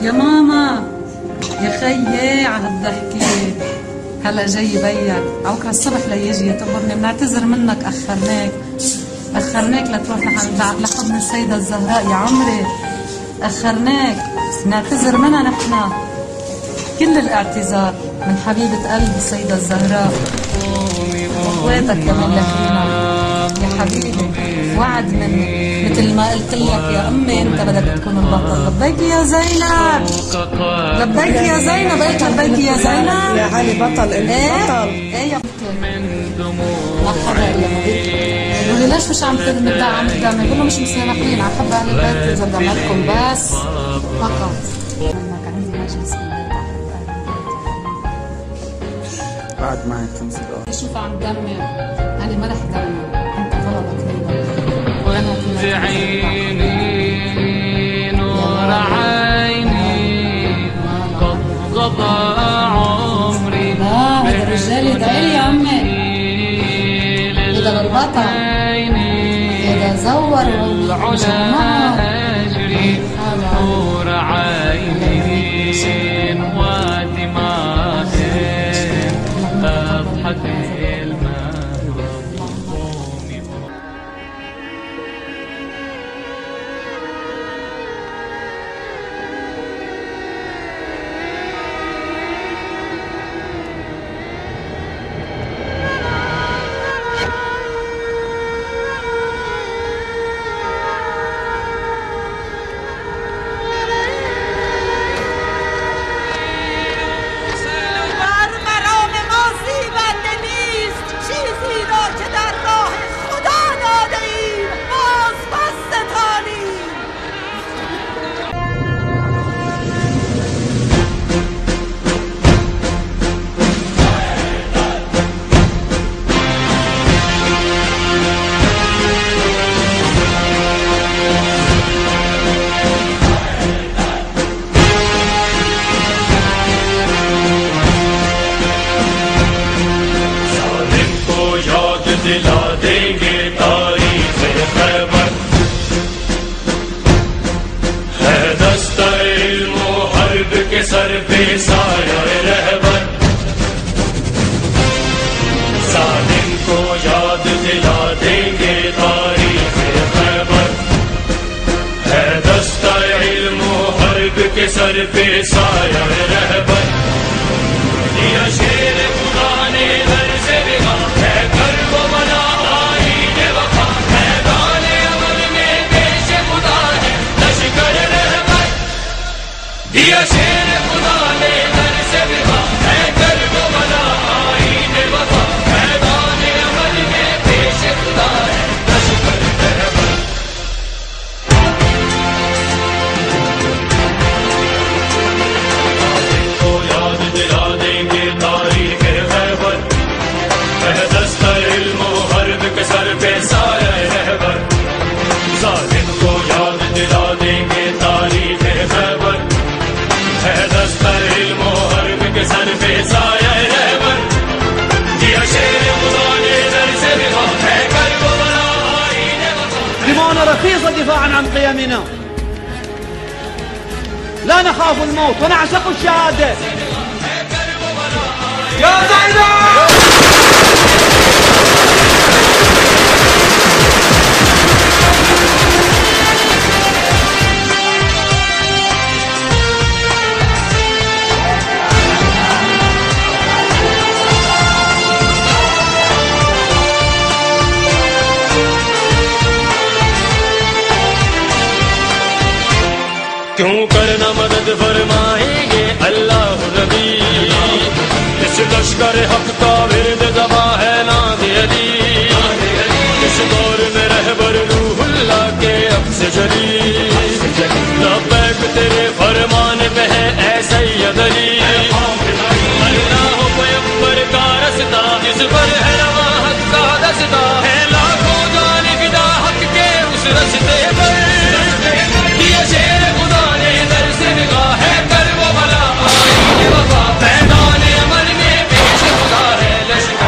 يا ماما يا خيي عهالضحكة هلا جاي بيك عوك هالصبح ليجي يتقبرني. بنعتذر منك أخرناك لتروح لحضن السيدة الزهراء يا عمري. أخرناك نعتذر منها نحن كل الاعتذار من حبيبة قلب السيدة الزهراء واخواتك كمان لفينا يا حبيبي. وعد مني مثل ما قلت لك يا امي انت بدك تكون البطل. لبيك يا زينب لبيك يا زينب. قلت لبيك يا زينب يا علي بطل انت بطل. ايه يا بطل ما حدا الا بقول لي ليش مش عم تدمع عم تدمع. بقول له مش مسامحين عم حب اهل البيت اذا بدمعكم بس فقط. كان عندي مجلس قعد معك 5 دقائق. شوف عم تدمع انا ما رح دمع انت طلبك مني وانا عيني نور عيني قد قضى عمري. لا هذا الرجال يدعي لي يا عمي. هذا للبطل هذا زور وجمع نور عيني ودماء أضحك दिला देंगे तारीख खैबर है दस्ता-ए-इल्म हर्ब के सर पे साया रहबर। जालिम को याद दिला देंगे तारीख खैबर है दस्ता-ए-इल्म हर्ब के सर पे साया रहबर। दिया शेर खुदा ने दर से बिगा है कर वो बना आईने वफा। मैदान अमल में देश खुदा है लश्कर रहबर। दिया शेर खुदा ने दर से बिगा है कर वो बना आईने वफा। मैदान अमल में देश खुदा है लश्कर रहबर। को याद दिला देंगे तारीख खैबर है दस्ता-ए-इल्म हर्ब के सर पे साया रहबर। जालिम को याद दिला देंगे तारीख खैबर है दस्ता-ए-इल्म हर्ब के सर पे साया रहबर। दिया शेर खुदा ने दर से बिगा है कर वो बना आईने वफा। دماؤنا رخيصة دفاعا عن قيمنا. لا نخاف الموت ونعشق الشهادة. يا زينب क्यों करना मदद फरमाएंगे अल्लाह नबी। इस लश्कर हक का विरद दबा है नाद अली। इस दौर में रहबर रूहुल्लाह के अक्स जली। लब्बैक तेरे फरमान पे है ऐ सैयद अली। अल्लाह पैगंबर का रस्ता इस पर है रवा हक का दस्ता है। लाखों जान फिदा हक के उस रस्ते पर। दिया शेर खुदा ने दर से बिगा है कर वो भला आईने वफा। मैदान अमल में पेश खुदा है लश्कर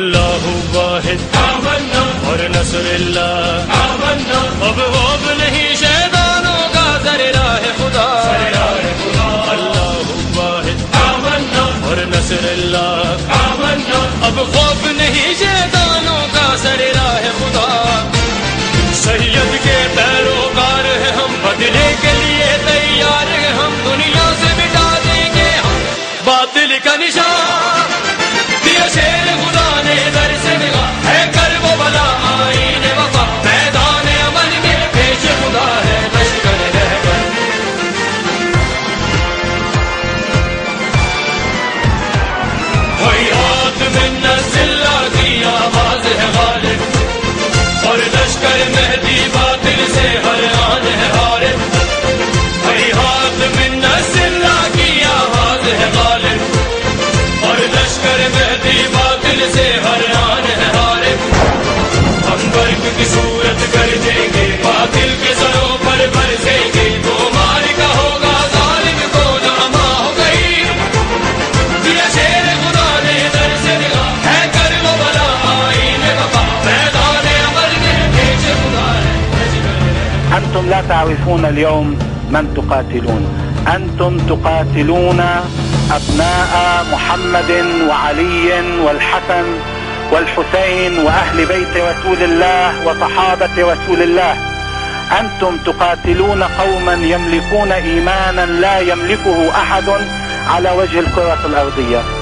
اللہ واحد آمنا اور نصر اللہ آمنا اب خوف نہیں شیطانوں کا در راہ خدا اللہ واحد آمنا اور نصر اللہ آمنا اب خوف نہیں شیطانوں کا در راہ خدا سید کے پیروکار ہیں ہم بدلے کے لیے تیار ہیں ہم دنیا سے مٹا دیں گے ہم باطل کا نشان دیا شیر خدا نے در سے نگاہ ہے کر وہ بلا آئین وفا میدان عمل میں پیش خدا ہے لشکر رہبر ہاتھ میں نزلہ کی آواز ہے غالب اور لشکر مہدی باطل سے ہر آن ہے غالب ہاتھ میں نزلہ کی آواز ہے غالب اور لشکر مہدی باطل سے ہر آن ہے غالب ہم برق کی صورت کر دیں گے باطل کے سروں پر برسیں گے تو مارکا ہوگا ظالم کو ناما ہو گئی دیا شیر خدا نے در سے نگاہ ہے کر وہ بلا آئین وفا میدان عمل میں پیش خدا ہے أنتم لا تعرفون اليوم من تقاتلون أنتم تقاتلون أبناء محمد وعلي والحسن والحسين وأهل بيت رسول الله وصحابة رسول الله أنتم تقاتلون قوما يملكون إيمانا لا يملكه أحد على وجه الكرة الأرضية